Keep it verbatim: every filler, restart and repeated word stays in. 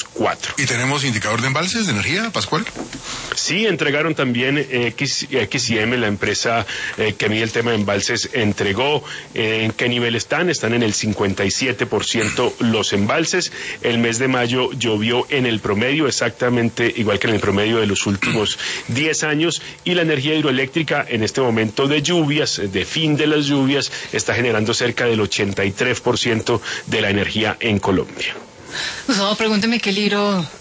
cuatro. ¿Y tenemos indicador de embalses de energía, Pascual? Sí, entregaron también eh, X, X y M, la empresa eh, que mide el tema de embalses, entregó eh, en qué nivel están. Están en el cincuenta y siete por ciento los embalses. El mes de mayo llovió en el promedio, exactamente igual que en el promedio de los últimos diez años, y la energía hidroeléctrica en este momento de lluvias, de fin de las lluvias, está generando cerca del ochenta y tres por ciento de la energía en Colombia. Gustavo, pregúnteme qué libro